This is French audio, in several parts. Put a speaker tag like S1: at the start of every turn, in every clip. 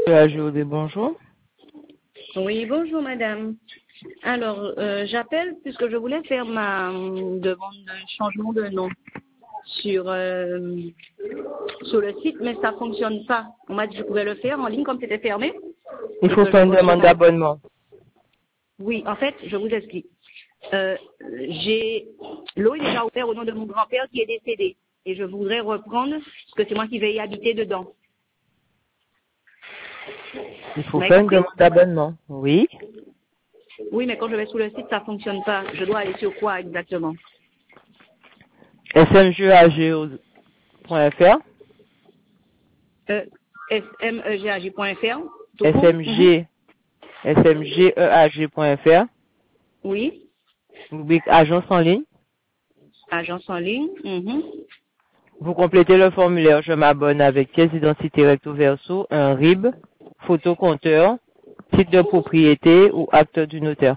S1: Jodé, bonjour.
S2: Oui, bonjour madame. Alors, j'appelle puisque je voulais faire ma demande de changement de nom sur, sur le site, mais ça fonctionne pas. On m'a dit que je pouvais le faire en ligne comme c'était fermé
S1: Il
S2: et
S1: faut
S2: que je
S1: faire une
S2: reçois
S1: demande
S2: ma...
S1: d'abonnement.
S2: Oui, en fait, je vous explique. Euh, L'eau est déjà ouverte au nom de mon grand-père qui est décédé et je voudrais reprendre parce que c'est moi qui vais y habiter dedans.
S1: Il
S2: Vous
S1: faut
S2: m'avez
S1: faire une
S2: compris?
S1: demande d'abonnement. Oui.
S2: Oui, mais quand je vais sur le site, ça fonctionne pas. Je dois aller sur quoi exactement?
S1: smgag.fr.
S2: smegag.fr, tout court.
S1: smg, smgeag.fr.
S2: Oui,
S1: Rubrique agence en ligne.
S2: agence en ligne.
S1: Vous complétez le formulaire Je m'abonne avec pièce d'identité recto verso, un RIB, photo compteur, titre de propriété ou acte du notaire.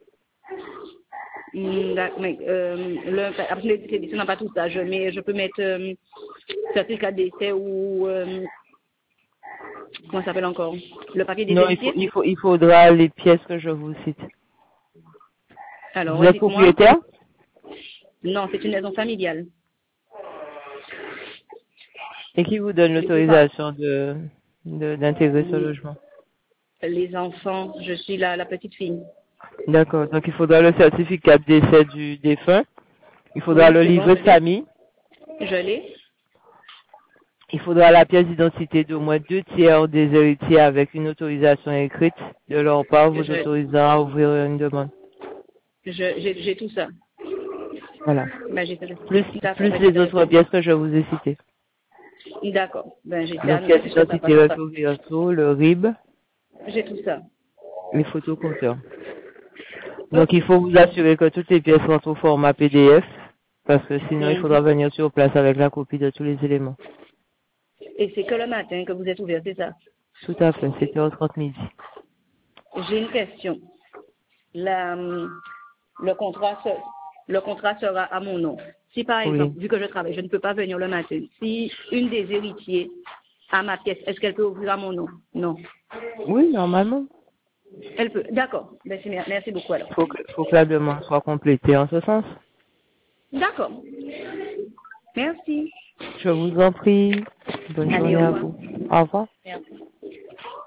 S2: Mais, après les éditions n'a pas tout ça. Mais je peux mettre certificat de décès ou comment ça s'appelle encore? Le papier des
S1: Non,
S2: héritiers.
S1: il faudra les pièces que je vous cite.
S2: Alors,
S1: Vous
S2: ouais,
S1: êtes
S2: dites-moi.
S1: propriétaire?
S2: Non, c'est une maison familiale.
S1: Et qui vous donne
S2: Je peux pas.
S1: l'autorisation d'intégrer ce
S2: Mm,
S1: logement?
S2: Les enfants, je suis la petite fille.
S1: D'accord. Donc, il faudra le certificat de décès du défunt. Il faudra
S2: Oui,
S1: le
S2: c'est bon,
S1: livret
S2: je
S1: de
S2: l'ai.
S1: famille.
S2: Je l'ai.
S1: Il faudra la pièce d'identité d'au moins 2 tiers des héritiers avec une autorisation écrite de leur part vous
S2: Je,
S1: autorisant à ouvrir une demande.
S2: j'ai tout ça.
S1: Voilà.
S2: Ben, d'accord,
S1: Plus
S2: ben,
S1: les autres pièces que je vous ai citées.
S2: d'accord. Ben, j'ai
S1: Donc,
S2: terminé
S1: pièce
S2: puisque ça
S1: d'identité
S2: passe pas.
S1: recto verso, le RIB,
S2: J'ai tout ça.
S1: les photos compteurs. Donc,
S2: Ok.
S1: il faut vous assurer que toutes les pièces sont au format PDF, parce que sinon, il faudra
S2: Mhm.
S1: venir sur place avec la copie de tous les éléments.
S2: Et c'est que le matin que vous êtes ouvert, c'est ça?
S1: Tout à fait, 7h30 midi.
S2: J'ai une question. La, le contrat, le contrat sera à mon nom. Si par
S1: Oui.
S2: exemple, vu que je travaille, je ne peux pas venir le matin, si une des héritiers a ma pièce, est-ce qu'elle peut ouvrir à mon nom? Non.
S1: Oui, normalement.
S2: Elle peut. D'accord. Ben, merci beaucoup alors.
S1: Faut que la demande soit complétée en ce sens.
S2: D'accord. Merci.
S1: Je vous en prie. Bonne
S2: Allez,
S1: journée
S2: au
S1: à
S2: revoir.
S1: vous. Au revoir.
S2: Merci.